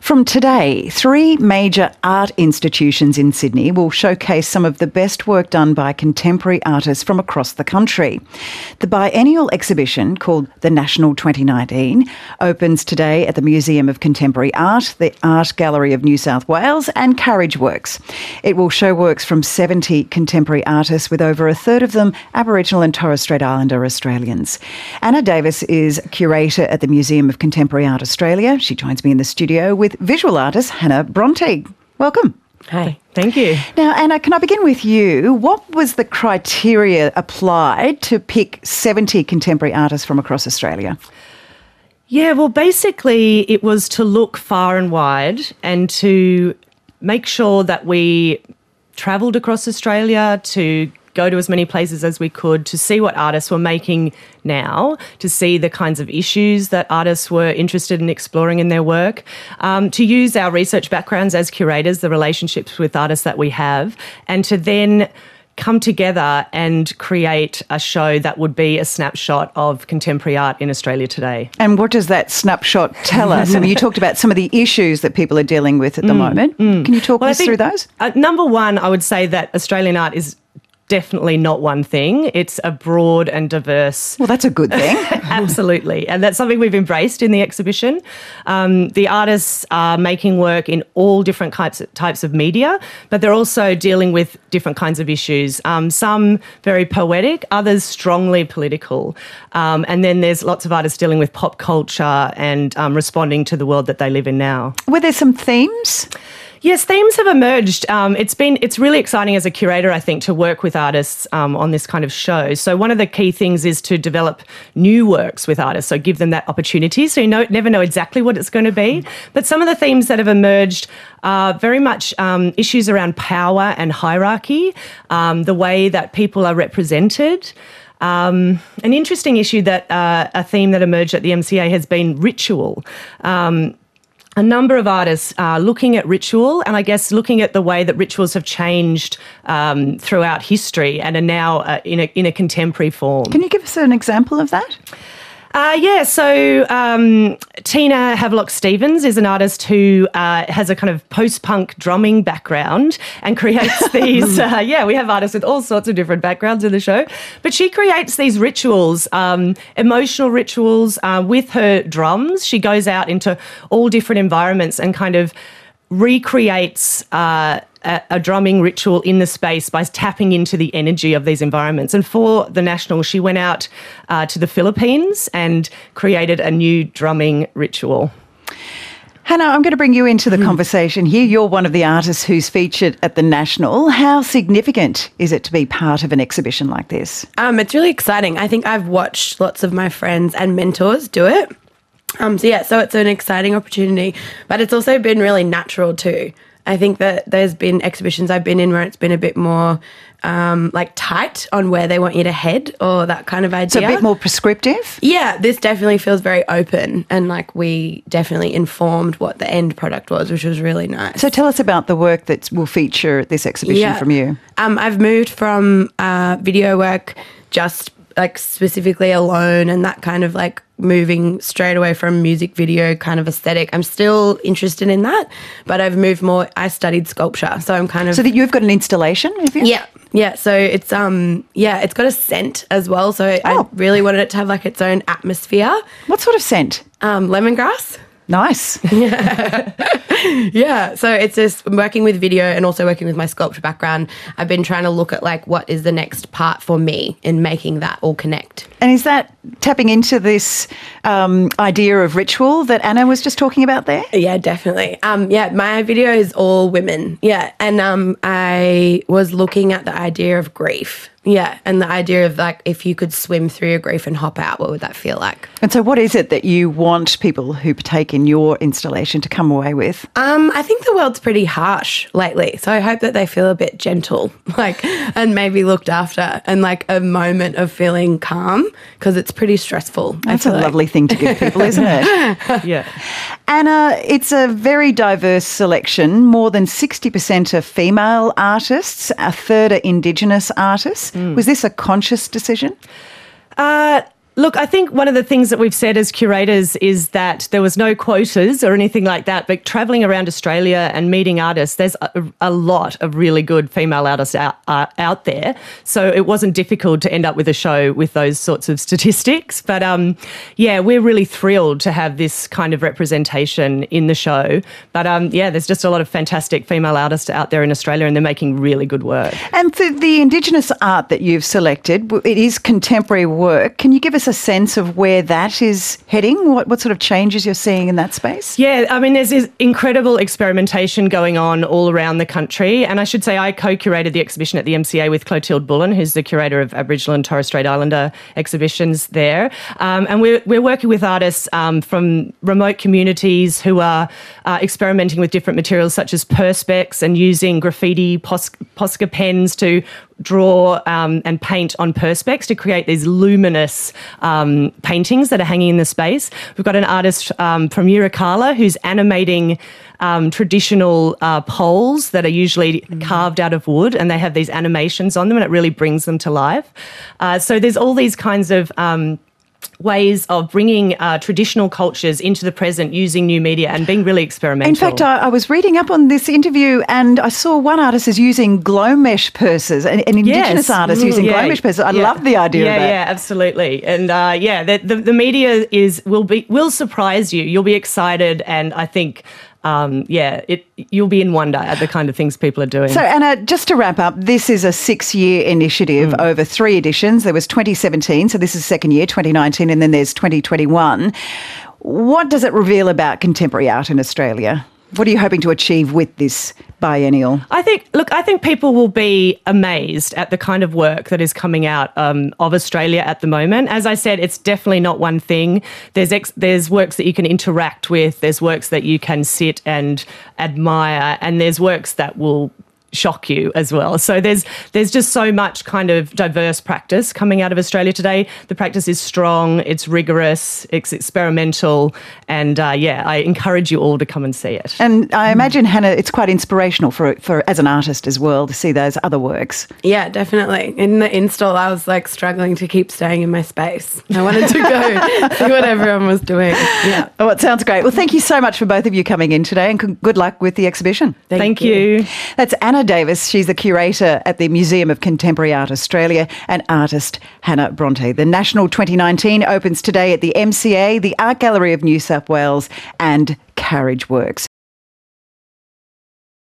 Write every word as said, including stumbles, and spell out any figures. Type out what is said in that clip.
From today, three major art institutions in Sydney will showcase some of the best work done by contemporary artists from across the country. The biennial exhibition, called The National twenty nineteen, opens today at the Museum of Contemporary Art, the Art Gallery of New South Wales and Carriage Works. It will show works from seventy contemporary artists, with over a third of them Aboriginal and Torres Strait Islander Australians. Anna Davis is curator at the Museum of Contemporary Art Australia. She joins me in the studio with visual artist Hannah Bronte. Welcome. Hi, thank you. Now, Anna, can I begin with you? What was the criteria applied to pick seventy contemporary artists from across Australia? Yeah, well, basically it was to look far and wide and to make sure that we travelled across Australia, to go to as many places as we could, to see what artists were making now, to see the kinds of issues that artists were interested in exploring in their work, um, to use our research backgrounds as curators, the relationships with artists that we have, and to then come together and create a show that would be a snapshot of contemporary art in Australia today. And what does that snapshot tell us? I mean, you talked about some of the issues that people are dealing with at the mm, moment. Mm. Can you talk well, us through those? Uh, number one, I would say that Australian art is definitely not one thing. It's a broad and diverse... Well, that's a good thing. Absolutely. And that's something we've embraced in the exhibition. Um, the artists are making work in all different types of, types of media, but they're also dealing with different kinds of issues. Um, some very poetic, others strongly political. Um, and then there's lots of artists dealing with pop culture and um, responding to the world that they live in now. Were there some themes? Yes, themes have emerged. Um, it's been it's really exciting as a curator, I think, to work with artists um, on this kind of show. So one of the key things is to develop new works with artists, so give them that opportunity. So you know, never know exactly what it's going to be. But some of the themes that have emerged are very much um, issues around power and hierarchy, um, the way that people are represented. Um, an interesting issue that uh, a theme that emerged at the M C A has been ritual. Um, A number of artists are looking at ritual and I guess looking at the way that rituals have changed um, throughout history and are now uh, in, a, in a contemporary form. Can you give us an example of that? Uh, yeah, so um, Tina Havelock-Stevens is an artist who uh, has a kind of post-punk drumming background and creates these, uh, yeah, we have artists with all sorts of different backgrounds in the show, but she creates these rituals, um, emotional rituals uh, with her drums. She goes out into all different environments and kind of recreates uh, a, a drumming ritual in the space by tapping into the energy of these environments. And for the National, she went out uh, to the Philippines and created a new drumming ritual. Hannah, I'm going to bring you into the mm. conversation here. You're one of the artists who's featured at the National. How significant is it to be part of an exhibition like this? Um, it's really exciting. I think I've watched lots of my friends and mentors do it. Um, so, yeah, so it's an exciting opportunity, but it's also been really natural too. I think that there's been exhibitions I've been in where it's been a bit more um, like tight on where they want you to head or that kind of idea. So a bit more prescriptive? Yeah, this definitely feels very open and like we definitely informed what the end product was, which was really nice. So tell us about the work that will feature at this exhibition yeah. from you. Um, I've moved from uh, video work just like specifically alone and that kind of like moving straight away from music video kind of aesthetic. I'm still interested in that, but I've moved more. I studied sculpture, so I'm kind of... So that you've got an installation, have you? Yeah, yeah. So it's, um, yeah, it's got a scent as well. So oh. I really wanted it to have like its own atmosphere. What sort of scent? Um, lemongrass. Nice. Yeah. yeah. So it's just working with video and also working with my sculpture background. I've been trying to look at like what is the next part for me in making that all connect. And is that tapping into this um, idea of ritual that Anna was just talking about there? Yeah, definitely. Um, yeah, my video is all women. Yeah. And um, I was looking at the idea of grief. Yeah, and the idea of like if you could swim through your grief and hop out, what would that feel like? And so what is it that you want people who partake in your installation to come away with? Um, I think the world's pretty harsh lately, so I hope that they feel a bit gentle, like, and maybe looked after and like a moment of feeling calm because it's pretty stressful. That's a like. lovely thing to give people, isn't it? Yeah. Anna, it's a very diverse selection. More than sixty percent are female artists, a third are Indigenous artists. Mm. Was this a conscious decision? Uh, Look, I think one of the things that we've said as curators is that there was no quotas or anything like that, but travelling around Australia and meeting artists, there's a, a lot of really good female artists out, uh, out there. So it wasn't difficult to end up with a show with those sorts of statistics. But um, yeah, we're really thrilled to have this kind of representation in the show. But um, yeah, there's just a lot of fantastic female artists out there in Australia, and they're making really good work. And for the Indigenous art that you've selected, it is contemporary work. Can you give us a sense of where that is heading? What what sort of changes you're seeing in that space? Yeah, I mean, there's this incredible experimentation going on all around the country. And I should say I co-curated the exhibition at the M C A with Clotilde Bullen, who's the curator of Aboriginal and Torres Strait Islander exhibitions there. Um, and we're, we're working with artists um, from remote communities who are uh, experimenting with different materials such as perspex and using graffiti pos- Posca pens to draw um, and paint on perspex to create these luminous um, paintings that are hanging in the space. We've got an artist um, from Yirrkala who's animating um, traditional uh, poles that are usually mm. carved out of wood, and they have these animations on them, and it really brings them to life. Uh, so there's all these kinds of um, ways of bringing uh, traditional cultures into the present using new media and being really experimental. In fact, I, I was reading up on this interview and I saw one artist is using glow mesh purses, an, an Indigenous yes. artist using yeah. glow mesh purses. I yeah. love the idea yeah, of that. Yeah, absolutely. And uh, yeah, the, the, the media is will be will surprise you. You'll be excited, and I think Um, yeah, it, you'll be in wonder at the kind of things people are doing. So, Anna, just to wrap up, this is a six-year initiative mm. over three editions. There was twenty seventeen, so this is second year, twenty nineteen, and then there's twenty twenty-one. What does it reveal about contemporary art in Australia? What are you hoping to achieve with this biennial? I think, look, I think people will be amazed at the kind of work that is coming out um, of Australia at the moment. As I said, it's definitely not one thing. There's ex- there's works that you can interact with. There's works that you can sit and admire, and there's works that will shock you as well. So there's there's just so much kind of diverse practice coming out of Australia today. The practice is strong, it's rigorous, it's experimental, and uh, yeah, I encourage you all to come and see it. And I imagine, Hannah, it's quite inspirational for for as an artist as well to see those other works. Yeah, definitely. In the install, I was like struggling to keep staying in my space. I wanted to go see what everyone was doing. Yeah. Oh, it sounds great. Well, thank you so much for both of you coming in today, and good luck with the exhibition. Thank, thank you. you. That's Anna Davis. She's the curator at the Museum of Contemporary Art Australia, and artist Hannah Bronte. The National twenty nineteen opens today at the M C A, the Art Gallery of New South Wales, and Carriage Works.